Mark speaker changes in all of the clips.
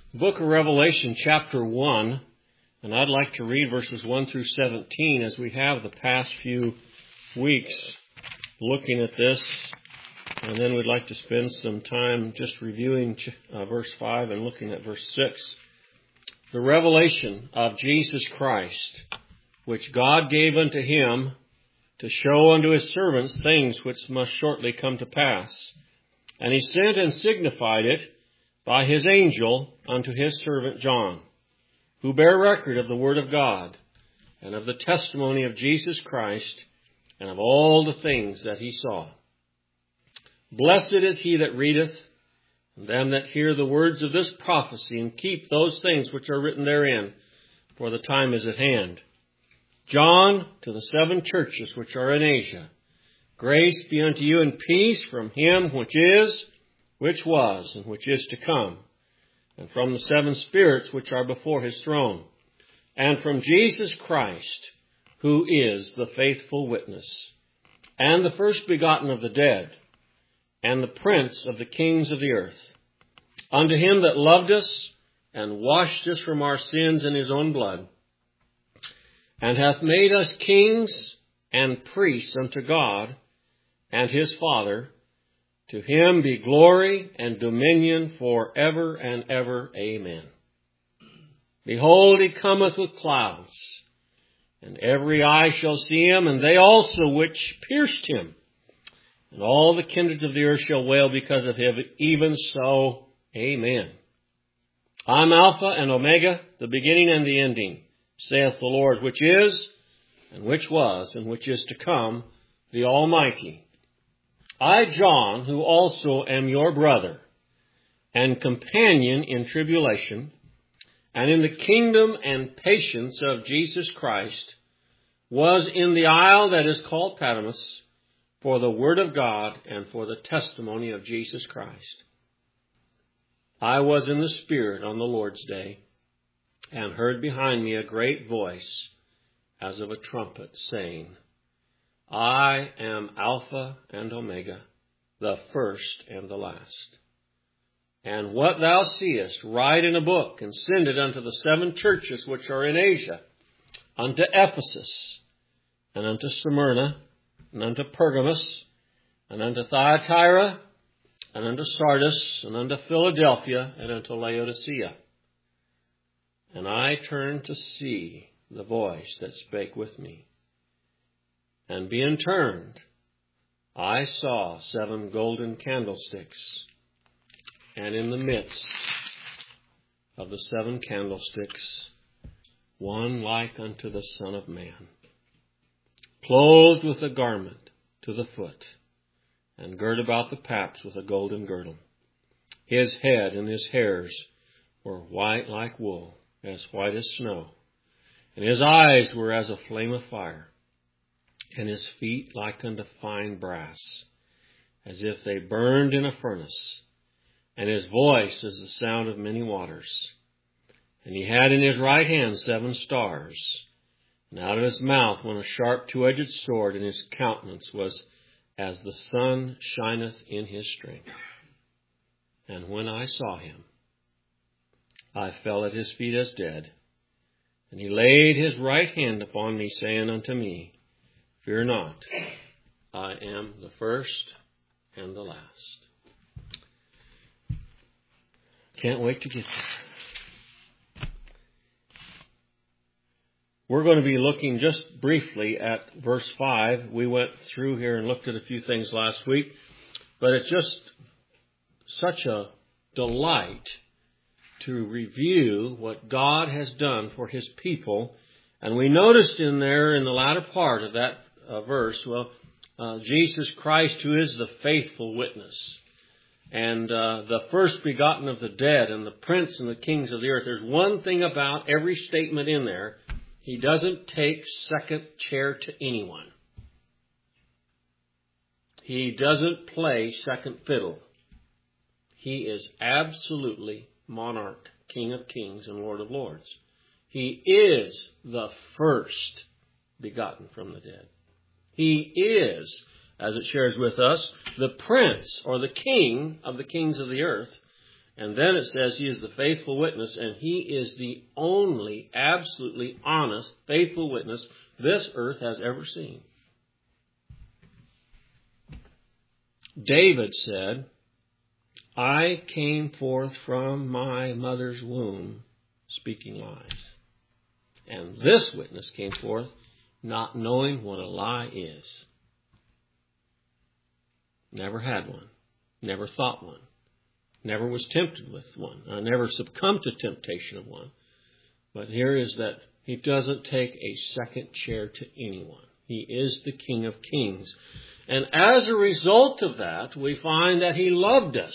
Speaker 1: Book of Revelation, chapter 1, and I'd like to read verses 1 through 17 as we have the past few weeks looking at this, and then we'd like to spend some time just reviewing verse 5 and looking at verse 6. The revelation of Jesus Christ, which God gave unto him to show unto his servants things which must shortly come to pass. And he sent and signified it by his angel unto his servant John, who bare record of the word of God, and of the testimony of Jesus Christ, and of all the things that he saw. Blessed is he that readeth, and them that hear the words of this prophecy, and keep those things which are written therein, for the time is at hand. John, to the 7 churches which are in Asia, grace be unto you and peace from him which is, which was, and which is to come, and from the 7 spirits which are before his throne, and from Jesus Christ, who is the faithful witness, and the first begotten of the dead, and the prince of the kings of the earth, unto him that loved us, and washed us from our sins in his own blood, and hath made us kings and priests unto God and his Father. To him be glory and dominion for ever and ever. Amen. Behold, he cometh with clouds, and every eye shall see him, and they also which pierced him. And all the kindreds of the earth shall wail because of him. Even so, amen. I'm Alpha and Omega, the beginning and the ending, saith the Lord, which is, and which was, and which is to come, the Almighty. I, John, who also am your brother, and companion in tribulation, and in the kingdom and patience of Jesus Christ, was in the isle that is called Patmos, for the word of God and for the testimony of Jesus Christ. I was in the Spirit on the Lord's day, and heard behind me a great voice, as of a trumpet, saying, I am Alpha and Omega, the first and the last. And what thou seest, write in a book, and send it unto the 7 churches which are in Asia, unto Ephesus, and unto Smyrna, and unto Pergamos, and unto Thyatira, and unto Sardis, and unto Philadelphia, and unto Laodicea. And I turned to see the voice that spake with me. And being turned, I saw 7 golden candlesticks, and in the midst of the 7 candlesticks, one like unto the Son of Man, clothed with a garment to the foot, and girt about the paps with a golden girdle. His head and his hairs were white like wool, as white as snow, and his eyes were as a flame of fire, and his feet like unto fine brass, as if they burned in a furnace, and his voice as the sound of many waters. And he had in his right hand 7 stars, and out of his mouth went a sharp 2-edged sword, and his countenance was as the sun shineth in his strength. And when I saw him, I fell at his feet as dead. And he laid his right hand upon me, saying unto me, Fear not, I am the first and the last. Can't wait to get there. We're going to be looking just briefly at verse 5. We went through here and looked at a few things last week, but it's just such a delight to review what God has done for his people. And we noticed in there, in the latter part of that verse, Jesus Christ, who is the faithful witness, and the first begotten of the dead, and the prince and the kings of the earth. There's one thing about every statement in there: he doesn't take second chair to anyone. He doesn't play second fiddle. He is absolutely monarch, King of kings and Lord of lords. He is the first begotten from the dead. He is, as it shares with us, the prince or the king of the kings of the earth. And then it says he is the faithful witness, and he is the only absolutely honest, faithful witness this earth has ever seen. David said, I came forth from my mother's womb speaking lies. And this witness came forth not knowing what a lie is. Never had one. Never thought one. Never was tempted with one. I never succumbed to temptation of one. But here is that he doesn't take a second chair to anyone. He is the King of Kings. And as a result of that, we find that he loved us.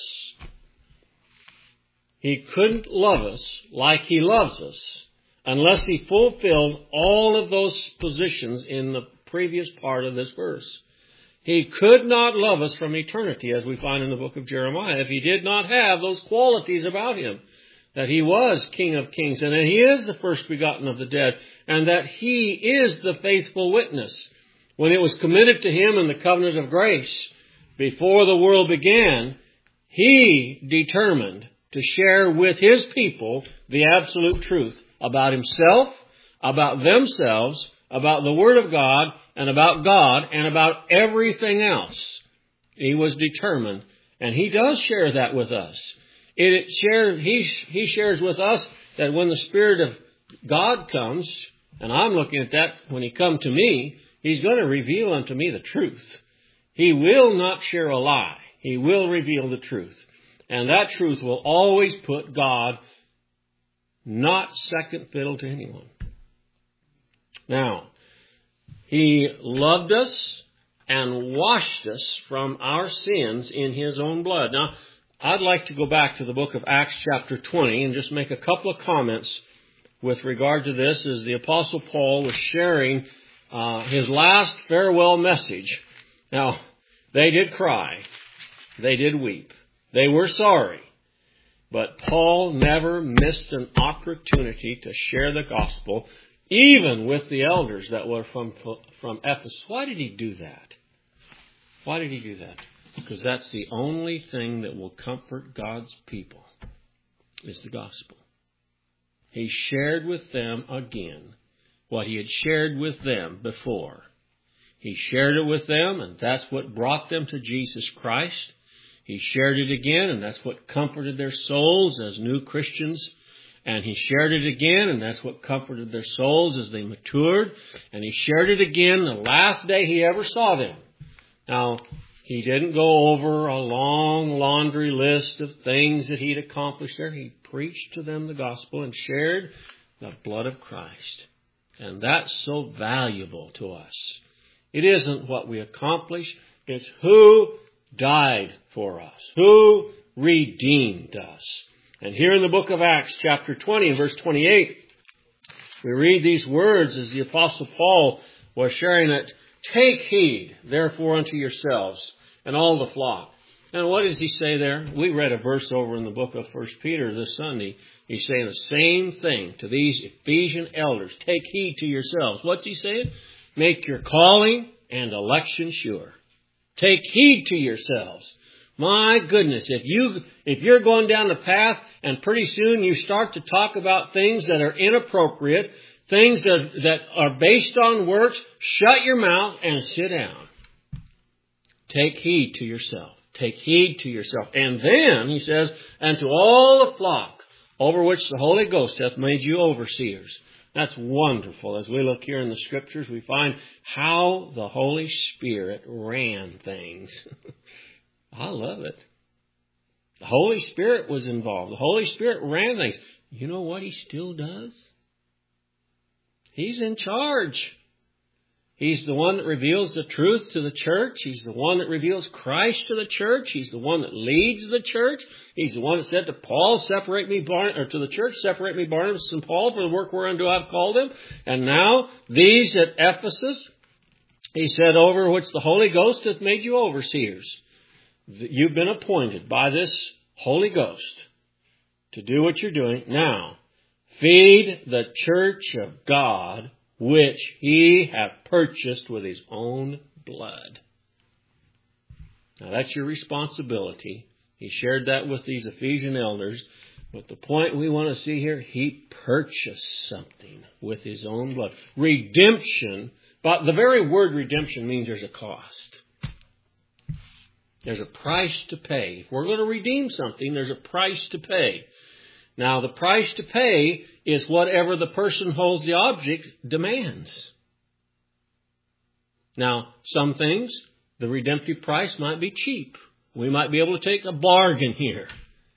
Speaker 1: He couldn't love us like he loves us unless he fulfilled all of those positions in the previous part of this verse. He could not love us from eternity, as we find in the book of Jeremiah, if he did not have those qualities about him, that he was King of Kings, and that he is the first begotten of the dead, and that he is the faithful witness. When it was committed to him in the covenant of grace, before the world began, he determined to share with his people the absolute truth about himself, about themselves, about the Word of God, and about everything else. He was determined, and he does share that with us. He shares with us that when the Spirit of God comes, and I'm looking at that when he comes to me, he's going to reveal unto me the truth. He will not share a lie. He will reveal the truth. And that truth will always put God not second fiddle to anyone. Now, he loved us and washed us from our sins in his own blood. Now, I'd like to go back to the book of Acts chapter 20 and just make a couple of comments with regard to this as the Apostle Paul was sharing his last farewell message. Now, they did cry. They did weep. They were sorry. But Paul never missed an opportunity to share the gospel, even with the elders that were from Ephesus. Why did he do that? Why did he do that? Because that's the only thing that will comfort God's people, is the gospel. He shared with them again what he had shared with them before. He shared it with them, and that's what brought them to Jesus Christ. He shared it again, and that's what comforted their souls as new Christians. And he shared it again, and that's what comforted their souls as they matured. And he shared it again the last day he ever saw them. Now, he didn't go over a long laundry list of things that he'd accomplished there. He preached to them the gospel and shared the blood of Christ. And that's so valuable to us. It isn't what we accomplish. It's who died for us, who redeemed us. And here in the book of Acts, chapter 20, and verse 28, we read these words as the Apostle Paul was sharing it. Take heed, therefore, unto yourselves and all the flock. And what does he say there? We read a verse over in the book of 1 Peter this Sunday. He's saying the same thing to these Ephesian elders. Take heed to yourselves. What's he saying? Make your calling and election sure. Take heed to yourselves. My goodness, if you're going down the path and pretty soon you start to talk about things that are inappropriate, things that are based on works, shut your mouth and sit down. Take heed to yourself. Take heed to yourself. And then, he says, and to all the flock over which the Holy Ghost hath made you overseers. That's wonderful. As we look here in the Scriptures, we find how the Holy Spirit ran things. I love it. The Holy Spirit was involved. The Holy Spirit ran things. You know what he still does? He's in charge. He's the one that reveals the truth to the church. He's the one that reveals Christ to the church. He's the one that leads the church. He's the one that said to Paul, to the church, separate me, Barnabas and Paul, for the work whereunto I've called them. And now, these at Ephesus, he said, over which the Holy Ghost hath made you overseers. You've been appointed by this Holy Ghost to do what you're doing. Now, feed the church of God, which he hath purchased with his own blood. Now, that's your responsibility He shared that with these Ephesian elders. But the point we want to see here, He purchased something with His own blood. Redemption, but the very word redemption means there's a cost. There's a price to pay. If we're going to redeem something, there's a price to pay. Now, the price to pay is whatever the person holds the object demands. Now, some things, the redemptive price might be cheap. We might be able to take a bargain here.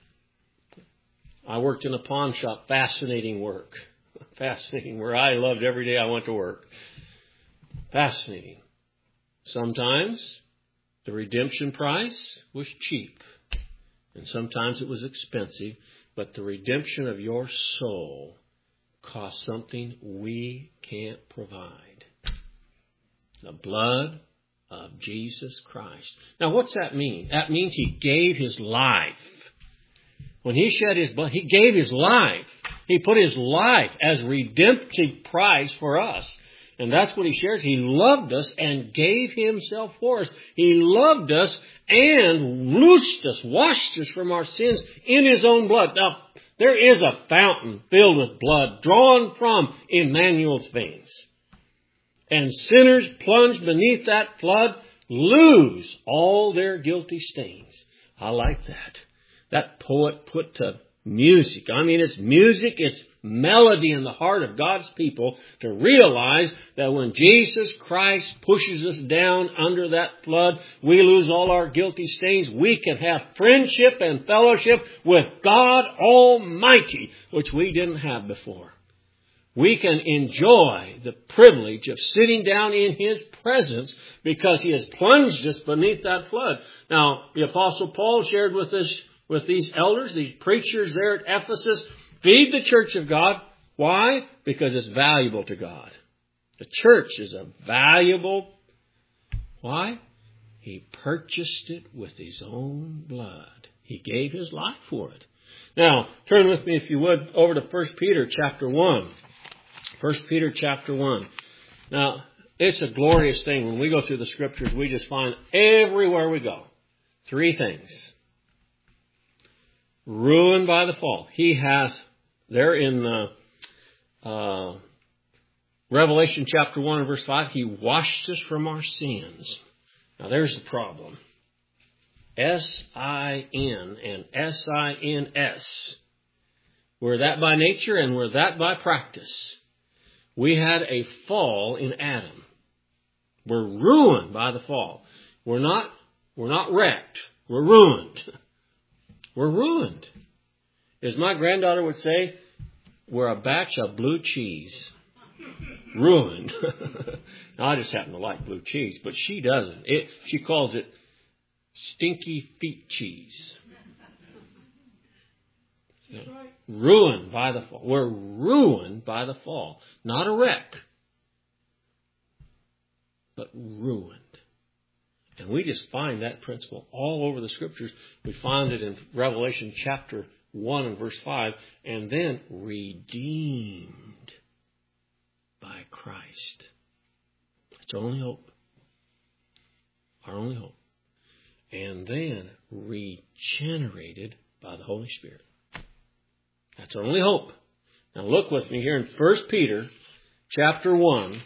Speaker 1: I worked in a pawn shop. Fascinating work. Fascinating where I loved every day I went to work. Fascinating. Sometimes the redemption price was cheap. And sometimes it was expensive. But the redemption of your soul costs something we can't provide. The blood of Jesus Christ. Now what's that mean? That means He gave His life. When He shed His blood, He gave His life. He put His life as redemptive price for us. And that's what He shares. He loved us and gave Himself for us. He loved us and loosed us, washed us from our sins in His own blood. Now, there is a fountain filled with blood drawn from Emmanuel's veins. And sinners plunged beneath that flood lose all their guilty stains. I like that. That poet put to music. I mean, it's music, it's melody in the heart of God's people to realize that when Jesus Christ pushes us down under that flood, we lose all our guilty stains. We can have friendship and fellowship with God Almighty, which we didn't have before. We can enjoy the privilege of sitting down in His presence because He has plunged us beneath that flood. Now, the Apostle Paul shared with these elders, these preachers there at Ephesus, feed the church of God. Why? Because it's valuable to God. The church is a valuable. Why? He purchased it with His own blood. He gave His life for it. Now, turn with me, if you would, over to 1 Peter chapter 1. 1 Peter chapter 1. Now, it's a glorious thing. When we go through the Scriptures, we just find everywhere we go 3 things. Ruined by the fall. He has, there in Revelation chapter 1 and verse 5, He washed us from our sins. Now there's the problem. S-I-N and S-I-N-S. We're that by nature and we're that by practice. We had a fall in Adam. We're ruined by the fall. We're not wrecked. We're ruined. We're ruined. As my granddaughter would say, we're a batch of blue cheese. Ruined. Now, I just happen to like blue cheese, but she doesn't. She calls it stinky feet cheese. Ruined by the fall. We're ruined by the fall. Not a wreck, but ruined. And we just find that principle all over the Scriptures. We find it in Revelation chapter 1 and verse 5. And then redeemed by Christ. It's our only hope. Our only hope. And then regenerated by the Holy Spirit. That's our only hope. Now look with me here in 1 Peter chapter 1.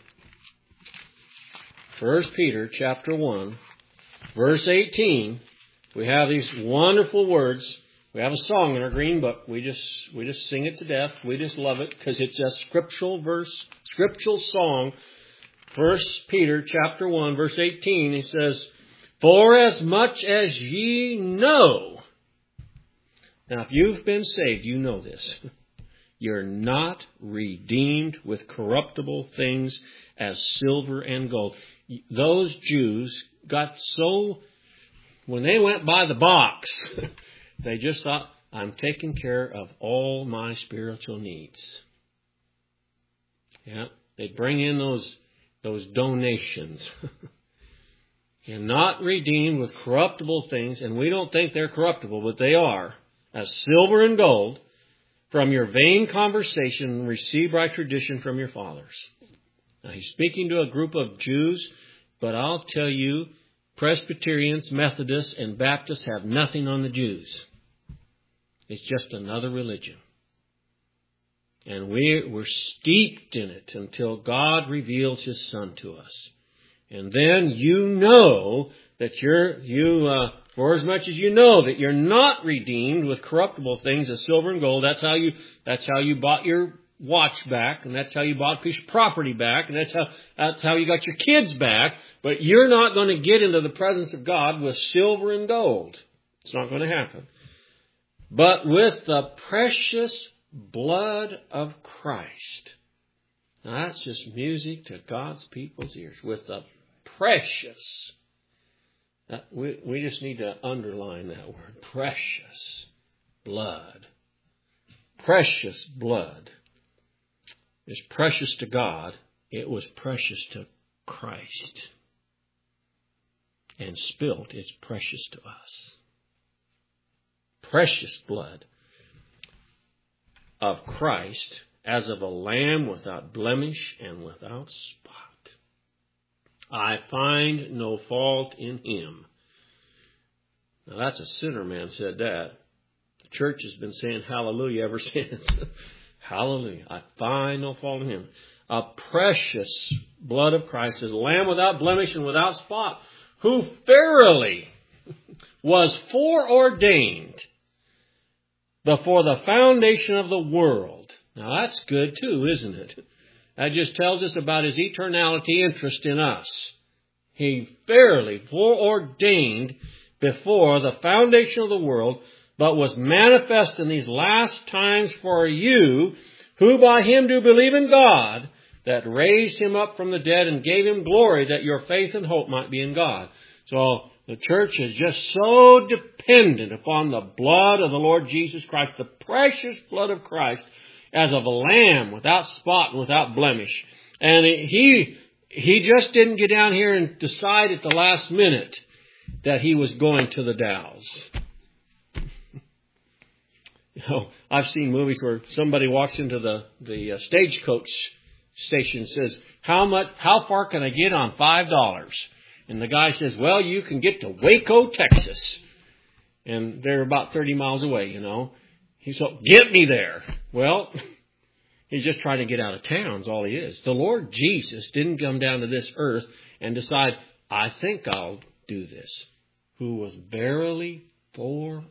Speaker 1: 1 Peter chapter 1, verse 18. We have these wonderful words. We have a song in our green book. We just sing it to death. We just love it because it's a scriptural verse, scriptural song. 1 Peter chapter 1, verse 18. He says, "For as much as ye know." Now, if you've been saved, you know this. You're not redeemed with corruptible things as silver and gold. Those Jews got so, when they went by the box, they just thought, I'm taking care of all my spiritual needs. Yeah, they'd bring in those donations. You're not redeemed with corruptible things, and we don't think they're corruptible, but they are, as silver and gold, from your vain conversation received by tradition from your fathers. Now, he's speaking to a group of Jews, but I'll tell you, Presbyterians, Methodists, and Baptists have nothing on the Jews. It's just another religion. And we're steeped in it until God reveals His Son to us. And then you know that for as much as you know that you're not redeemed with corruptible things as silver and gold, that's how you bought your watch back, and that's how you bought a piece of property back, and that's how you got your kids back. But you're not going to get into the presence of God with silver and gold. It's not going to happen. But with the precious blood of Christ. Now that's just music to God's people's ears. With the precious. We just need to underline that word. Precious blood. Precious blood is precious to God. It was precious to Christ. And spilt is precious to us. Precious blood of Christ as of a lamb without blemish and without spot. I find no fault in Him. Now that's a sinner man said that. The church has been saying hallelujah ever since. Hallelujah. I find no fault in Him. A precious blood of Christ as a lamb without blemish and without spot, who verily was foreordained before the foundation of the world. Now that's good too, isn't it? That just tells us about His eternality interest in us. He verily foreordained before the foundation of the world, but was manifest in these last times for you, who by Him do believe in God, that raised Him up from the dead and gave Him glory, that your faith and hope might be in God. So the church is just so dependent upon the blood of the Lord Jesus Christ, the precious blood of Christ, as of a lamb without spot and without blemish. And He just didn't get down here and decide at the last minute that He was going to the Dalles. You know, I've seen movies where somebody walks into the stagecoach station and says, how far can I get on $5? And the guy says, well, you can get to Waco, Texas. And they're about 30 miles away, you know. He said, get me there. Well, he's just trying to get out of town is all he is. The Lord Jesus didn't come down to this earth and decide, I think I'll do this. Who was verily foreordained.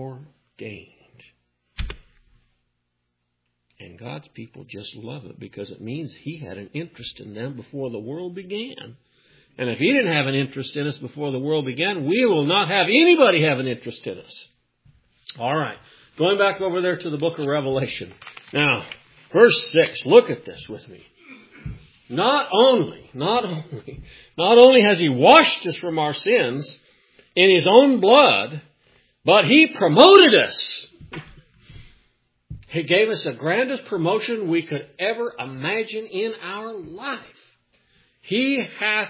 Speaker 1: And God's people just love it because it means He had an interest in them before the world began. And if He didn't have an interest in us before the world began, we will not have anybody have an interest in us. All right. Going back over there to the book of Revelation. Now, verse 6, look at this with me. Not only has He washed us from our sins in His own blood, but He promoted us. He gave us the grandest promotion we could ever imagine in our life. He hath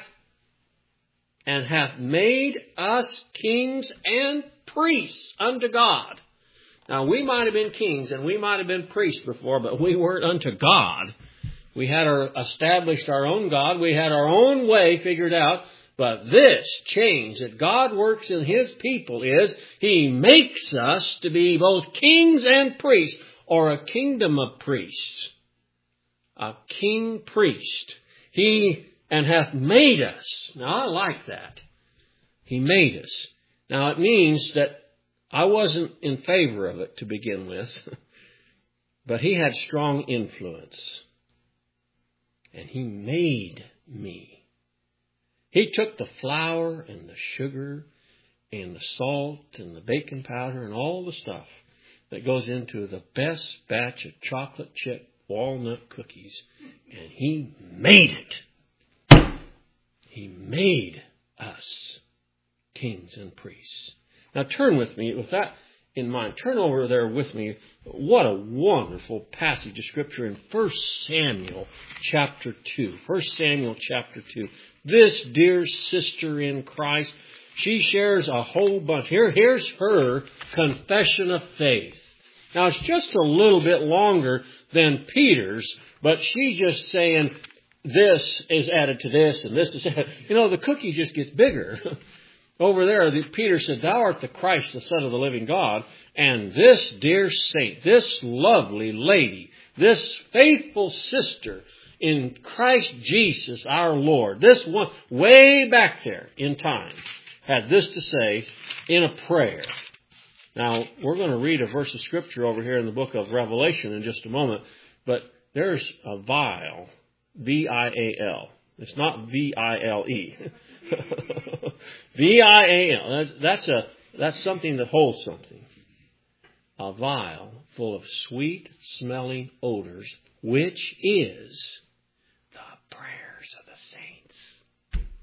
Speaker 1: made us kings and priests unto God. Now, we might have been kings and we might have been priests before, but we weren't unto God. We had established our own God. We had our own way figured out. But this change that God works in His people is He makes us to be both kings and priests, or a kingdom of priests. A king priest. He and hath made us. Now, I like that. He made us. Now, it means that I wasn't in favor of it to begin with, but He had strong influence. And He made me. He took the flour and the sugar and the salt and the baking powder and all the stuff that goes into the best batch of chocolate chip walnut cookies, and He made it. He made us kings and priests. Now turn with me, with that in mind, turn over there with me. What a wonderful passage of Scripture in 1 Samuel chapter 2. 1 Samuel chapter 2. This dear sister in Christ, she shares a whole bunch. Here's her confession of faith. Now it's just a little bit longer than Peter's, but she's just saying this is added to this and this is added. You know, the cookie just gets bigger. Over there, Peter said, Thou art the Christ, the Son of the living God. And this dear saint, this lovely lady, this faithful sister in Christ Jesus our Lord, this one way back there in time, had this to say in a prayer. Now, we're going to read a verse of Scripture over here in the book of Revelation in just a moment, but there's a vial, V-I-A-L. It's not V-I-L-E. V-I-A-L. That's something that holds something. A vial full of sweet-smelling odors, which is the prayers of the saints.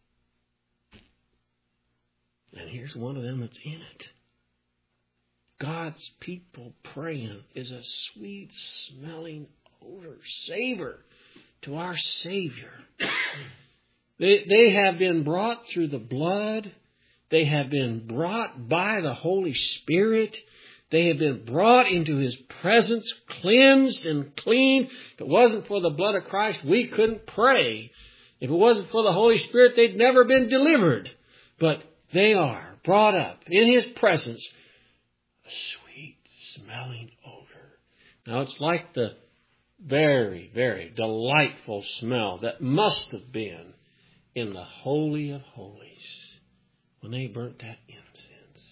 Speaker 1: And here's one of them that's in it. God's people praying is a sweet-smelling odor, savor to our Savior. They have been brought through the blood. They have been brought by the Holy Spirit. They have been brought into His presence, cleansed and clean. If it wasn't for the blood of Christ, we couldn't pray. If it wasn't for the Holy Spirit, they'd never been delivered. But they are brought up in His presence. A sweet-smelling odor. Now, it's like the very, very delightful smell that must have been in the Holy of Holies when they burnt that incense.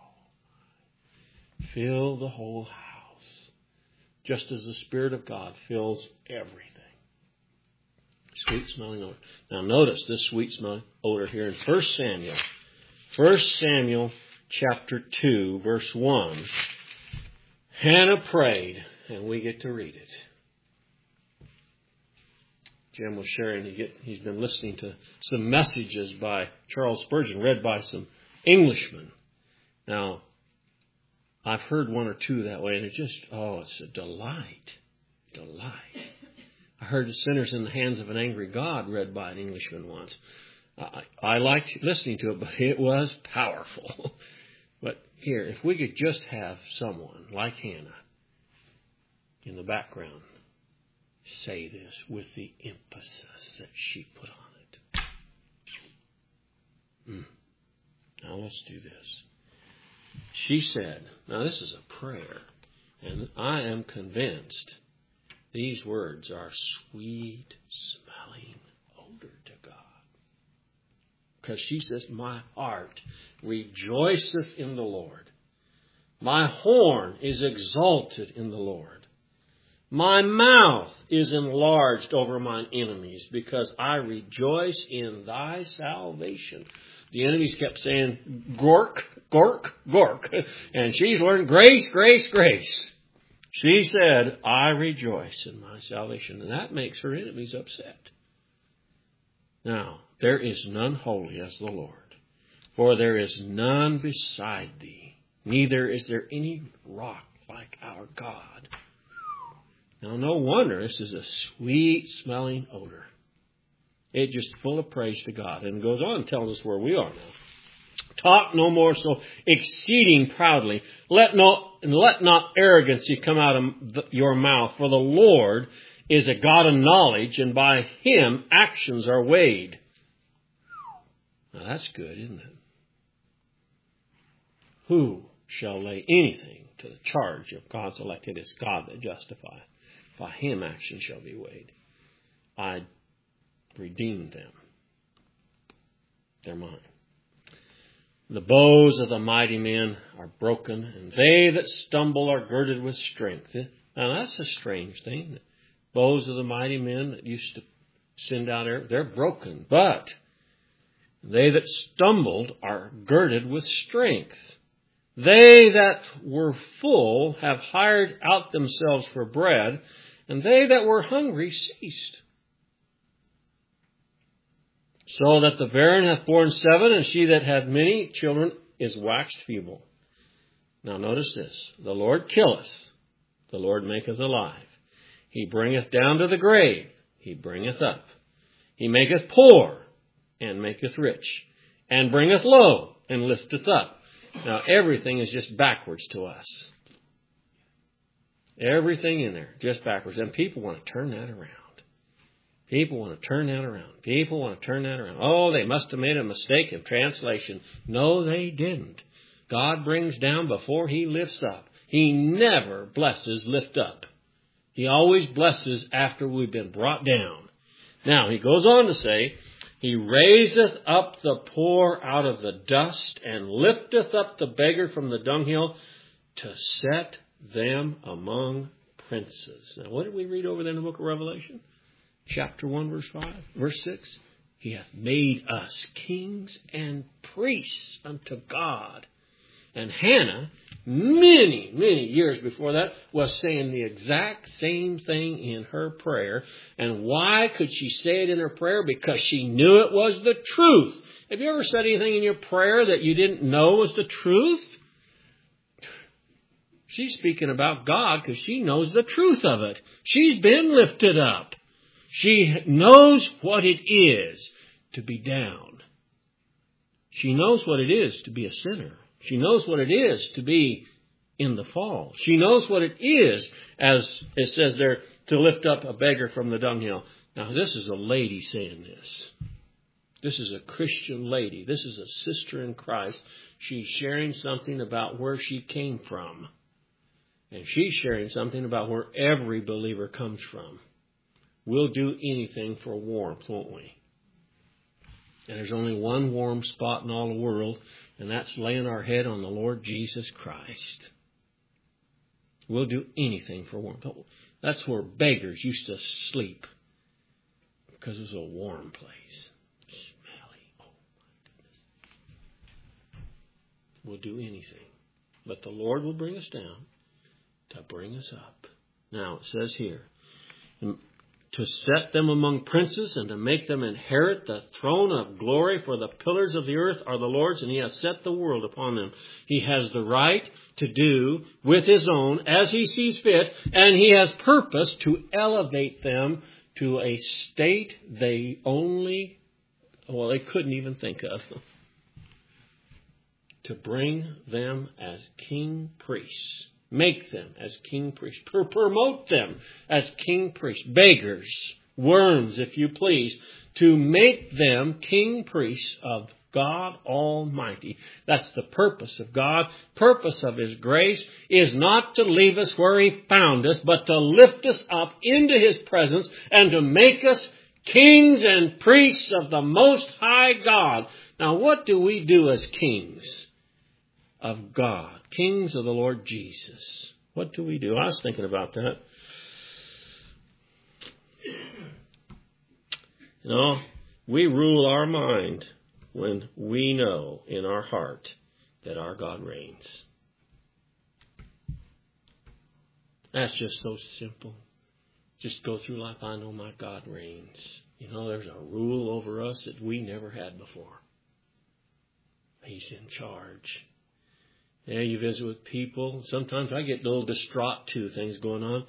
Speaker 1: Oh, fill the whole house, just as the Spirit of God fills everything. Sweet-smelling odor. Now, notice this sweet-smelling odor here in 1 Samuel. 1 Samuel chapter 2, verse 1. Hannah prayed, and we get to read it. Jim was sharing, he's been listening to some messages by Charles Spurgeon, read by some Englishmen. Now, I've heard one or two that way, and it's a delight. Delight. I heard The Sinners in the Hands of an Angry God read by an Englishman once. I liked listening to it, but it was powerful. But here, if we could just have someone like Hannah in the background say this with the emphasis that she put on it. Now let's do this. She said, now this is a prayer, and I am convinced these words are sweet-smelling odor to God. Because she says, my heart rejoiceth in the Lord. My horn is exalted in the Lord. My mouth is enlarged over mine enemies because I rejoice in thy salvation. The enemies kept saying, Gork, Gork, Gork. And she's learned grace, grace, grace. She said, I rejoice in my salvation. And that makes her enemies upset. Now, there is none holy as the Lord, for there is none beside thee. Neither is there any rock like our God. Now, no wonder this is a sweet-smelling odor. It's just full of praise to God. And it goes on and tells us where we are now. Talk no more so exceeding proudly. Let not arrogancy come out of your mouth. For the Lord is a God of knowledge, and by Him actions are weighed. Now, that's good, isn't it? Who shall lay anything to the charge of God's elected? It's God that justifieth. By Him action shall be weighed. I redeemed them. They're mine. The bows of the mighty men are broken, and they that stumble are girded with strength. Now that's a strange thing. The bows of the mighty men that used to send out air, they're broken. But they that stumbled are girded with strength. They that were full have hired out themselves for bread, and they that were hungry ceased. So that the barren hath borne 7, and she that had many children is waxed feeble. Now notice this. The Lord killeth, the Lord maketh alive. He bringeth down to the grave, He bringeth up. He maketh poor, and maketh rich, and bringeth low, and lifteth up. Now everything is just backwards to us. Everything in there, just backwards. And people want to turn that around. People want to turn that around. People want to turn that around. Oh, they must have made a mistake of translation. No, they didn't. God brings down before He lifts up. He never blesses lift up. He always blesses after we've been brought down. Now, He goes on to say, He raiseth up the poor out of the dust and lifteth up the beggar from the dunghill to set them among princes. Now, what did we read over there in the book of Revelation? Chapter 1, verse 6. He hath made us kings and priests unto God. And Hannah, many, many years before that, was saying the exact same thing in her prayer. And why could she say it in her prayer? Because she knew it was the truth. Have you ever said anything in your prayer that you didn't know was the truth? She's speaking about God because she knows the truth of it. She's been lifted up. She knows what it is to be down. She knows what it is to be a sinner. She knows what it is to be in the fall. She knows what it is, as it says there, to lift up a beggar from the dunghill. Now, this is a lady saying this. This is a Christian lady. This is a sister in Christ. She's sharing something about where she came from. And she's sharing something about where every believer comes from. We'll do anything for warmth, won't we? And there's only one warm spot in all the world, and that's laying our head on the Lord Jesus Christ. We'll do anything for warmth. That's where beggars used to sleep, because it was a warm place. Smelly. Oh, my goodness. We'll do anything. But the Lord will bring us down to bring us up. Now, it says here, to set them among princes and to make them inherit the throne of glory, for the pillars of the earth are the Lord's, and He has set the world upon them. He has the right to do with His own as He sees fit, and He has purpose to elevate them to a state they couldn't even think of. To bring them as king priests. Make them as king priests. Promote them as king priests. Beggars, worms, if you please. To make them king priests of God Almighty. That's the purpose of God. Purpose of His grace is not to leave us where He found us, but to lift us up into His presence and to make us kings and priests of the Most High God. Now, what do we do as kings of God? Kings of the Lord Jesus. What do we do? I was thinking about that. You know, we rule our mind when we know in our heart that our God reigns. That's just so simple. Just go through life. I know my God reigns. You know, there's a rule over us that we never had before. He's in charge. Yeah, you visit with people. Sometimes I get a little distraught too, things going on.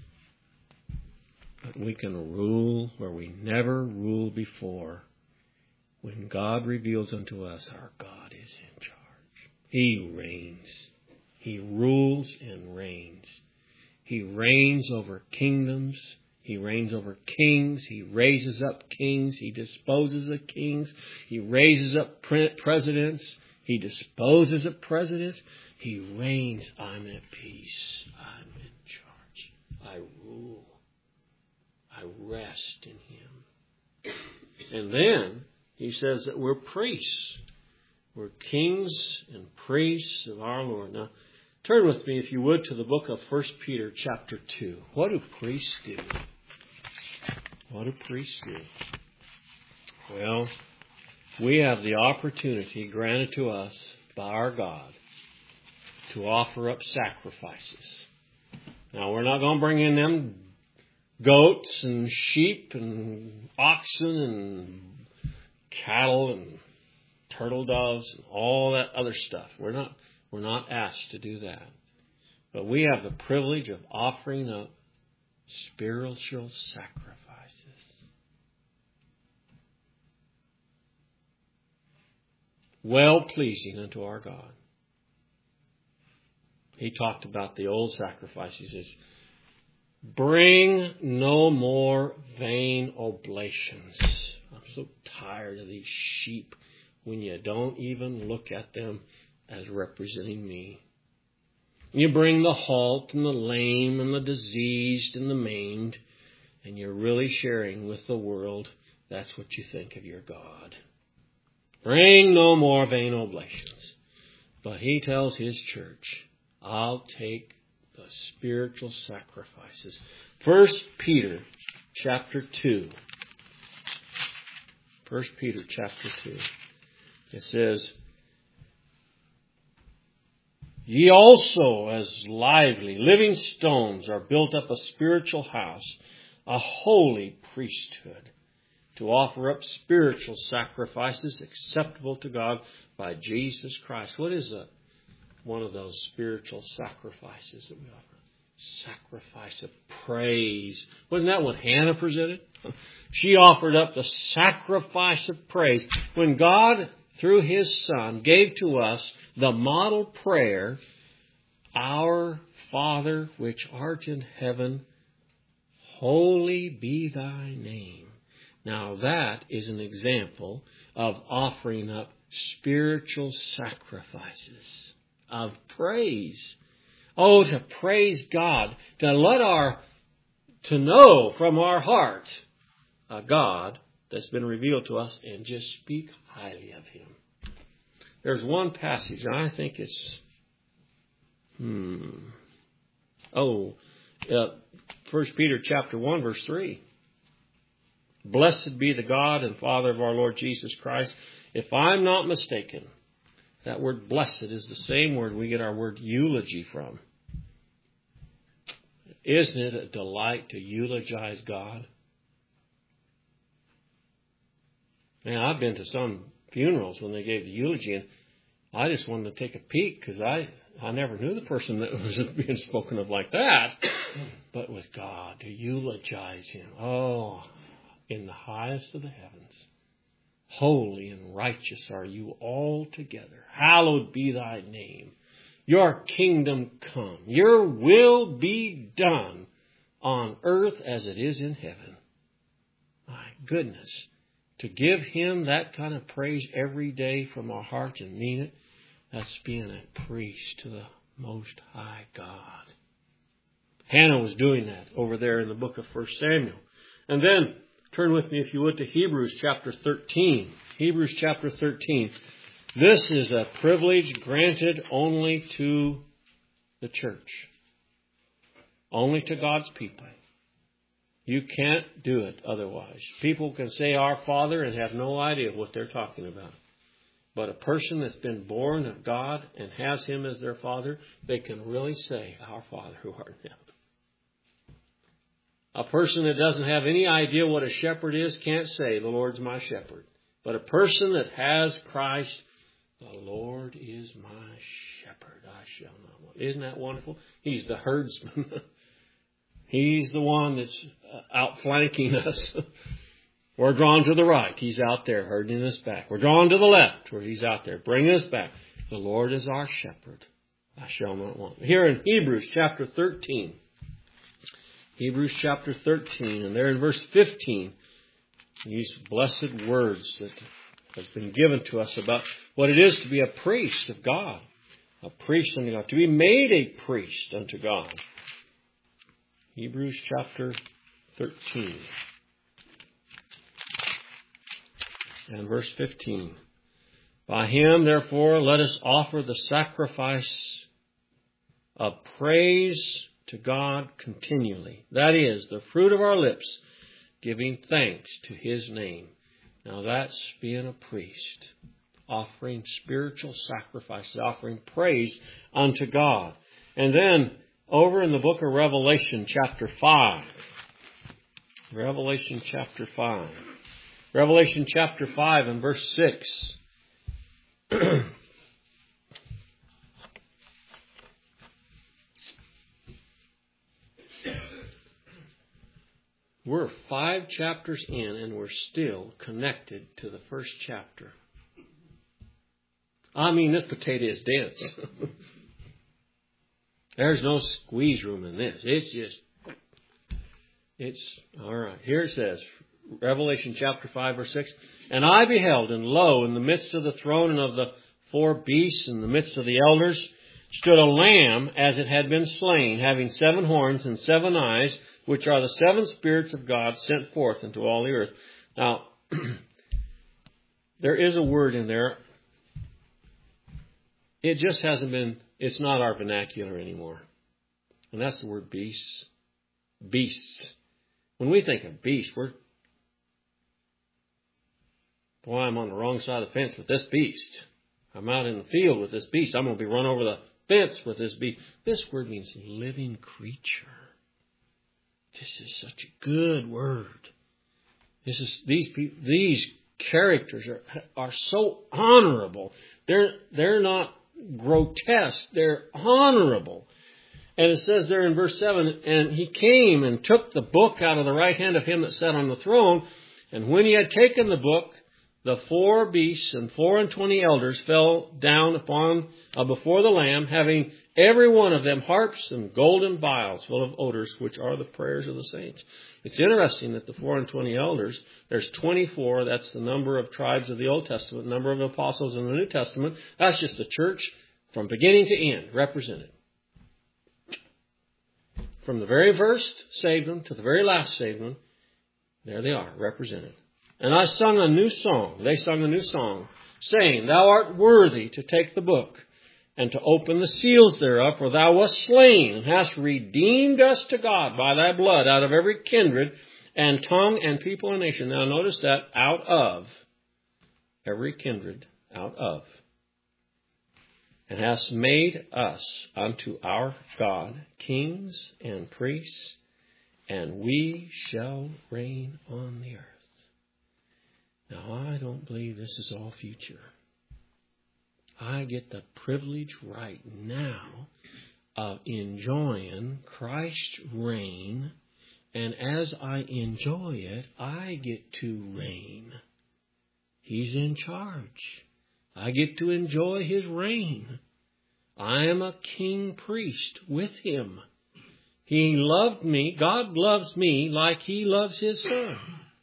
Speaker 1: But we can rule where we never ruled before. When God reveals unto us, our God is in charge. He reigns. He rules and reigns. He reigns over kingdoms. He reigns over kings. He raises up kings. He disposes of kings. He raises up presidents. He disposes of presidents. He reigns. I'm at peace. I'm in charge. I rule. I rest in Him. And then He says that we're priests. We're kings and priests of our Lord. Now, turn with me, if you would, to the book of 1 Peter chapter 2. What do priests do? What do priests do? Well, we have the opportunity granted to us by our God to offer up sacrifices. Now, we're not going to bring in them goats and sheep and oxen and cattle and turtle doves and all that other stuff. We're not asked to do that. But we have the privilege of offering up spiritual sacrifices. Well-pleasing unto our God. He talked about the old sacrifices as Bring no more vain oblations. I'm so tired of these sheep when you don't even look at them as representing me. You bring the halt and the lame and the diseased and the maimed, and you're really sharing with the world that's what you think of your God. Bring no more vain oblations. But he tells his church, I'll take the spiritual sacrifices. 1 Peter chapter 2. 1 Peter chapter 2. It says, Ye also, as lively, living stones, are built up a spiritual house, a holy priesthood, to offer up spiritual sacrifices acceptable to God by Jesus Christ. What is one of those spiritual sacrifices that we offer? Sacrifice of praise. Wasn't that what Hannah presented? She offered up the sacrifice of praise. When God, through His Son, gave to us the model prayer, Our Father which art in heaven, holy be thy name. Now that is an example of offering up spiritual sacrifices of praise. Oh, to praise God, to know from our heart a God that's been revealed to us and just speak highly of Him. There's one passage, and I think it's, 1 Peter chapter 1, verse 3. Blessed be the God and Father of our Lord Jesus Christ. If I'm not mistaken, that word blessed is the same word we get our word eulogy from. Isn't it a delight to eulogize God? Man, I've been to some funerals when they gave the eulogy, and I just wanted to take a peek because I never knew the person that was being spoken of like that. But with God, to eulogize Him. Oh, in the highest of the heavens, holy and righteous are you altogether. Hallowed be thy name. Your kingdom come. Your will be done on earth as it is in heaven. My goodness. To give Him that kind of praise every day from our heart and mean it, that's being a priest to the Most High God. Hannah was doing that over there in the book of 1 Samuel. And then, turn with me if you would to Hebrews chapter 13. Hebrews chapter 13. This is a privilege granted only to the church. Only to God's people. You can't do it otherwise. People can say Our Father and have no idea what they're talking about. But a person that's been born of God and has Him as their Father, they can really say, Our Father who art in heaven. A person that doesn't have any idea what a shepherd is can't say, The Lord's my shepherd. But a person that has Christ, the Lord is my shepherd, I shall not want. Isn't that wonderful? He's the herdsman. He's the one that's outflanking us. We're drawn to the right. He's out there herding us back. We're drawn to the left where He's out there bringing us back. The Lord is our shepherd. I shall not want. Here in Hebrews chapter 13. Hebrews chapter 13. And there in verse 15. These blessed words that has been given to us about what it is to be a priest of God. A priest unto God. To be made a priest unto God. Hebrews chapter 13. And verse 15. By Him, therefore, let us offer the sacrifice of praise to God continually. That is, the fruit of our lips, giving thanks to His name. Now that's being a priest, offering spiritual sacrifices, offering praise unto God. And then over in the book of Revelation chapter 5. Revelation chapter 5. Revelation chapter 5 and verse 6. We're 5 chapters in and we're still connected to the first chapter. I mean, this potato is dense. There's no squeeze room in this. It's just All right. Here it says, Revelation chapter 5, verse 6. And I beheld, and lo, in the midst of the throne and of the 4 beasts, in the midst of the elders, stood a lamb as it had been slain, having 7 horns and 7 eyes, which are the 7 spirits of God sent forth into all the earth. Now, there is a word in there. It just hasn't been, it's not our vernacular anymore. And that's the word beasts. Beasts. When we think of beast, I'm on the wrong side of the fence with this beast. I'm out in the field with this beast. I'm going to be run over the fence with this beast. This word means living creature. This is such a good word. These characters are so honorable. They're not grotesque. They're honorable. And it says there in verse 7, and he came and took the book out of the right hand of him that sat on the throne. And when he had taken the book, the 4 beasts and 24 elders fell down before the Lamb, having every one of them harps and golden vials full of odors, which are the prayers of the saints. It's interesting that the 24 elders, there's 24, that's the number of tribes of the Old Testament, number of apostles in the New Testament. That's just the church from beginning to end, represented. From the very first saved one to the very last saved one, there they are, represented. And I sung a new song. They sung a new song, saying, Thou art worthy to take the book and to open the seals thereof, for thou wast slain and hast redeemed us to God by thy blood out of every kindred and tongue and people and nation. Now notice that, out of every kindred, out of. And hast made us unto our God kings and priests, and we shall reign on the earth. Now, I don't believe this is all future. I get the privilege right now of enjoying Christ's reign, and as I enjoy it, I get to reign. He's in charge. I get to enjoy His reign. I am a king priest with Him. He loved me. God loves me like He loves His Son.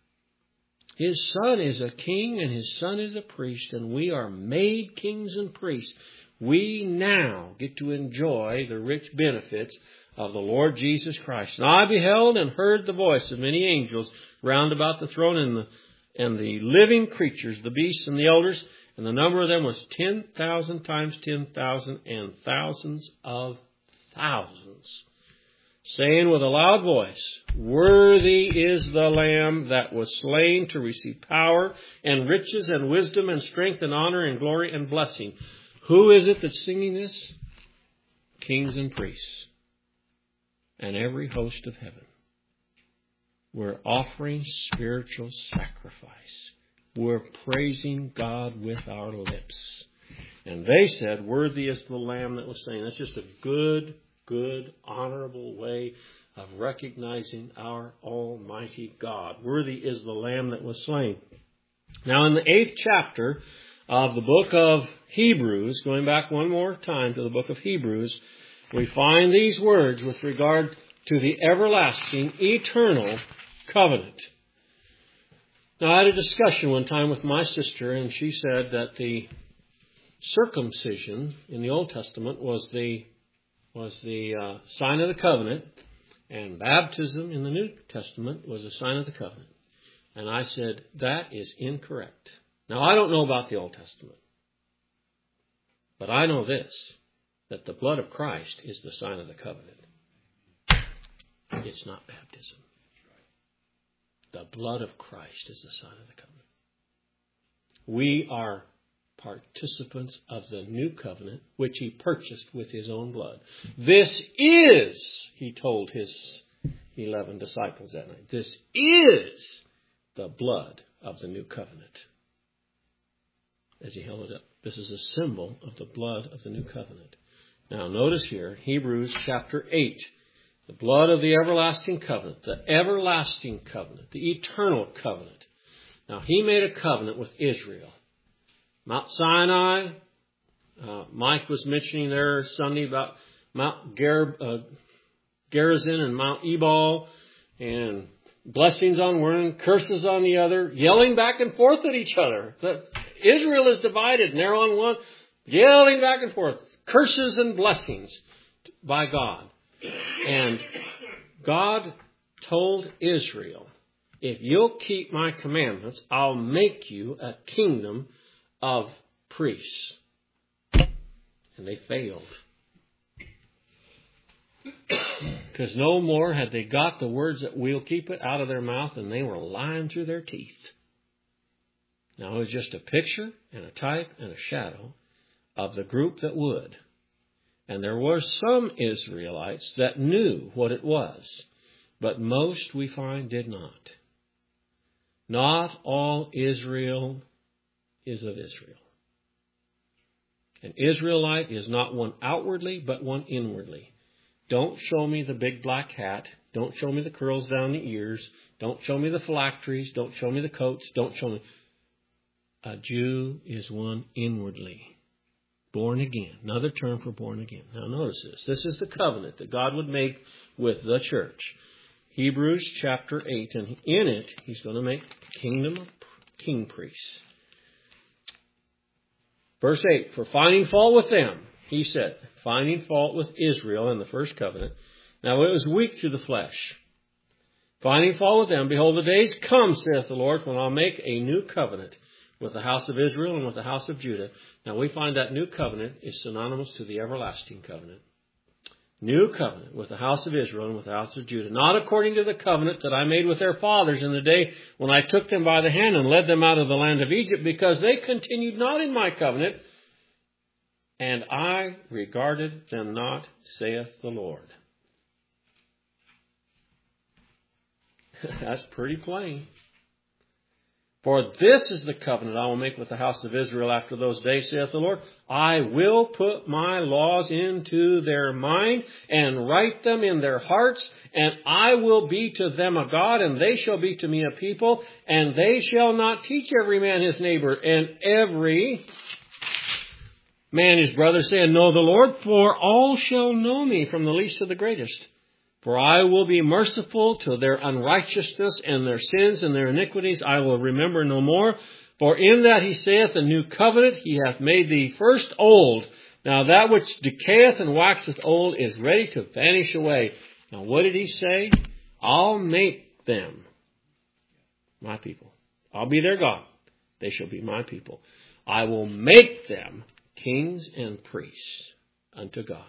Speaker 1: His Son is a king and His Son is a priest, and we are made kings and priests. We now get to enjoy the rich benefits of the Lord Jesus Christ. And I beheld and heard the voice of many angels round about the throne and the living creatures, the beasts and the elders, and the number of them was 10,000 times 10,000 and thousands of thousands, saying with a loud voice, Worthy is the Lamb that was slain to receive power and riches and wisdom and strength and honor and glory and blessing. Who is it that's singing this? Kings and priests and every host of heaven. We're offering spiritual sacrifice. We're praising God with our lips. And they said, Worthy is the Lamb that was slain. That's just a good, honorable way of recognizing our Almighty God. Worthy is the Lamb that was slain. Now, in the 8th chapter of the book of Hebrews, going back one more time to the book of Hebrews, we find these words with regard to the everlasting, eternal covenant. Now, I had a discussion one time with my sister, and she said that the circumcision in the Old Testament was the sign of the covenant, and baptism in the New Testament was a sign of the covenant. And I said, that is incorrect. Now, I don't know about the Old Testament, but I know this, that the blood of Christ is the sign of the covenant. It's not baptism. The blood of Christ is the sign of the covenant. We are participants of the new covenant, which He purchased with His own blood. This is, He told His 11 disciples that night, this is the blood of the new covenant. As He held it up, this is a symbol of the blood of the new covenant. Now notice here, Hebrews chapter 8, the blood of the everlasting covenant, the eternal covenant. Now He made a covenant with Israel. Mount Sinai, Mike was mentioning there Sunday about Mount Gerizim and Mount Ebal. and blessings on one, curses on the other, yelling back and forth at each other. Israel is divided, and they're on one, yelling back and forth, curses and blessings by God. And God told Israel, if you'll keep my commandments, I'll make you a kingdom of priests. And they failed. Because no more had they got the words that we'll keep it out of their mouth, and they were lying through their teeth. Now it was just a picture and a type and a shadow of the group that would. And there were some Israelites that knew what it was, but most, we find, did not. Not all Israel is of Israel. An Israelite is not one outwardly, but one inwardly. Don't show me the big black hat. Don't show me the curls down the ears. Don't show me the phylacteries. Don't show me the coats. Don't show me. A Jew is one inwardly. Born again. Another term for born again. Now notice this. This is the covenant that God would make with the church. Hebrews chapter 8. And in it, He's going to make a kingdom of king priests. Verse 8. For finding fault with them, He said, finding fault with Israel in the first covenant. Now it was weak through the flesh. Finding fault with them, behold, the days come, saith the Lord, when I'll make a new covenant with the house of Israel and with the house of Judah. Now we find that new covenant is synonymous to the everlasting covenant. New covenant with the house of Israel and with the house of Judah. Not according to the covenant that I made with their fathers in the day when I took them by the hand and led them out of the land of Egypt, because they continued not in my covenant, and I regarded them not, saith the Lord. That's pretty plain. For this is the covenant I will make with the house of Israel after those days, saith the Lord. I will put my laws into their mind and write them in their hearts, and I will be to them a God, and they shall be to me a people, and they shall not teach every man his neighbor, and every man his brother, saying, Know the Lord, for all shall know me, from the least to the greatest. For I will be merciful to their unrighteousness and their sins and their iniquities I will remember no more. For in that He saith, a new covenant, He hath made the first old. Now that which decayeth and waxeth old is ready to vanish away. Now what did He say? I'll make them my people. I'll be their God. They shall be my people. I will make them kings and priests unto God.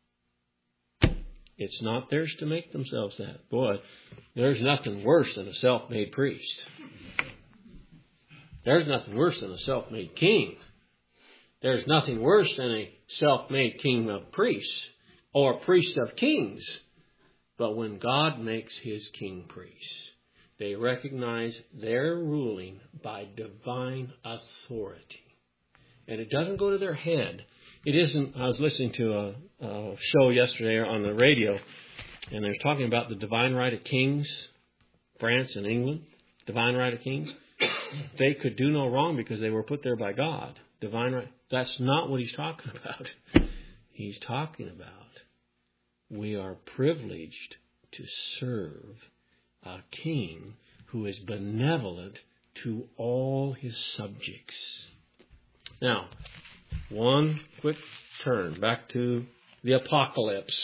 Speaker 1: It's not theirs to make themselves that. Boy, there's nothing worse than a self-made priest. There's nothing worse than a self-made king. There's nothing worse than a self-made king of priests or priest of kings. But when God makes His king priests, they recognize their ruling by divine authority. And it doesn't go to their head. It isn't. I was listening to a show yesterday on the radio, and they're talking about the divine right of kings, France and England, divine right of kings. They could do no wrong because they were put there by God. Divine right. That's not what He's talking about. He's talking about we are privileged to serve a king who is benevolent to all his subjects. Now, one quick turn back to the Apocalypse.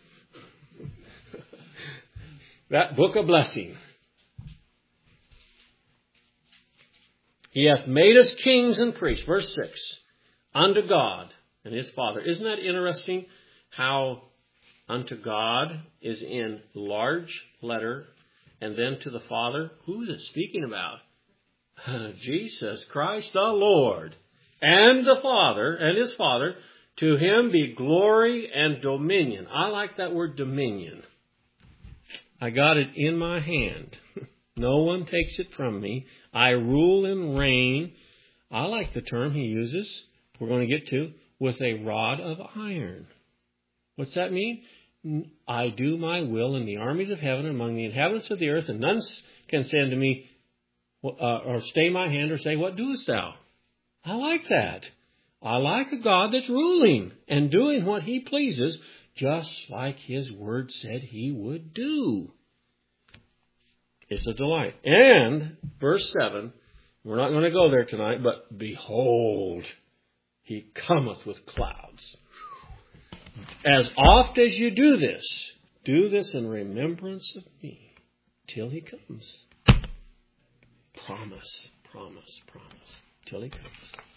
Speaker 1: That book of blessing. He hath made us kings and priests. Verse 6. Unto God and His Father. Isn't that interesting how unto God is in large letter, and then to the Father? Who is it speaking about? Jesus Christ the Lord. And the Father, and His Father, to Him be glory and dominion. I like that word dominion. I got it in my hand. No one takes it from me. I rule and reign. I like the term He uses, we're going to get to, with a rod of iron. What's that mean? I do my will in the armies of heaven among the inhabitants of the earth, and none can say unto me, or stay my hand, or say, What doest thou? I like that. I like a God that's ruling and doing what He pleases, just like His Word said He would do. It's a delight. And, verse 7, we're not going to go there tonight, but behold, He cometh with clouds. As oft as you do this in remembrance of me, till He comes. Promise, promise, promise, till He comes.